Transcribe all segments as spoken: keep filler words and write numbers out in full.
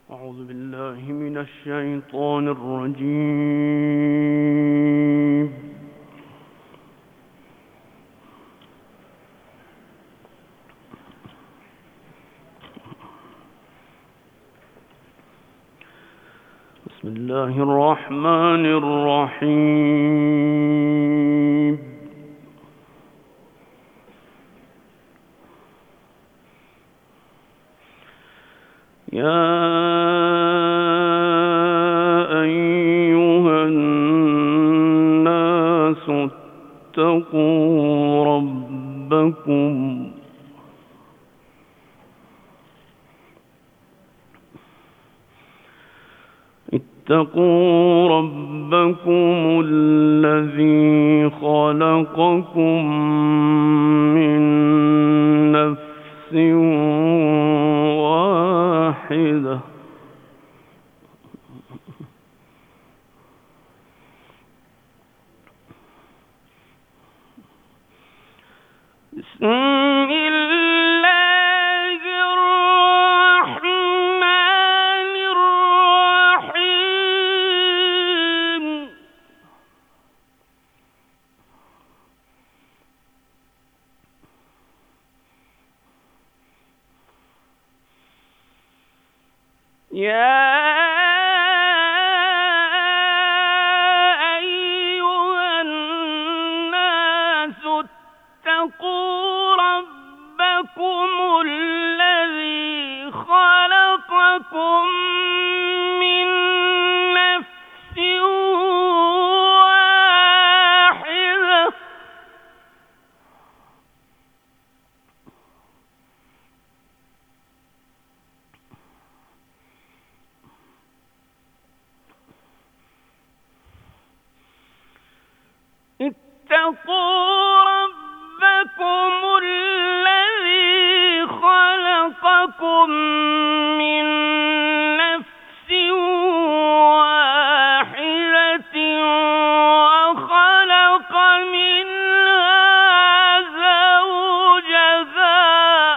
أعوذ بالله من الشيطان الرجيم. بسم الله الرحمن الرحيم. يا أيها الناس اتقوا ربكم اتقوا ربكم الذي خلقكم من نفس واحدة بسم الله الرحمن الرحيم. يا أيها الناس اتقوا ربكم الذي خلقكم من نفس واحدة اتقوا ربكم الذي خلقكم من نفس واحدة وخلق منها زوجها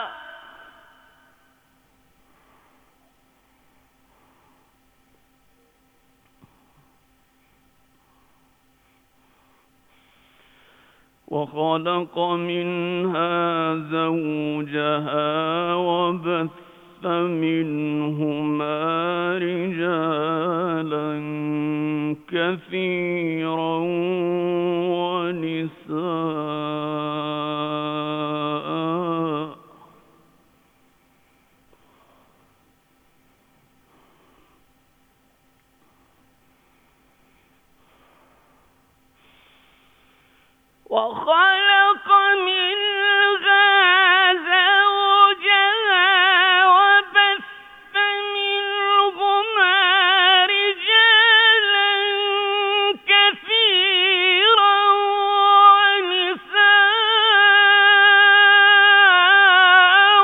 وخلق منها زوجها وبث منهما رجالا كثيرا ونساء وخلق منها زوجها وبث منهما رجالا كثيرا ونساء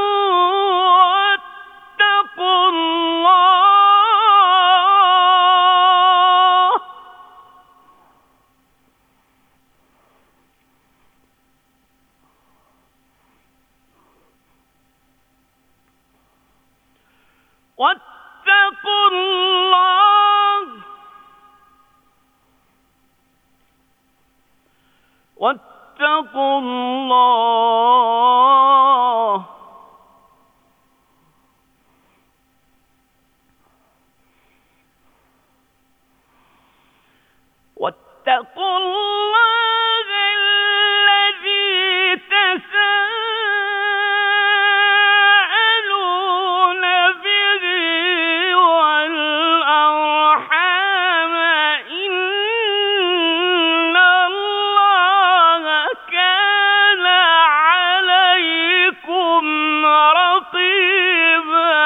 واتقوا الله واتقوا الله واتقوا الله واتقوا الله الذي تساءلون به والأرحام إن الله كان عليكم رقيبا.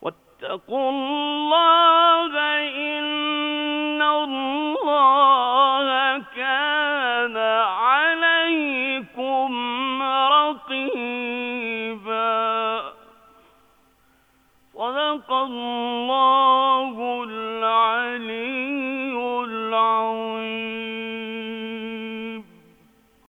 واتقوا الله إن الله كان عليكم رقيبا. صدق الله العليم.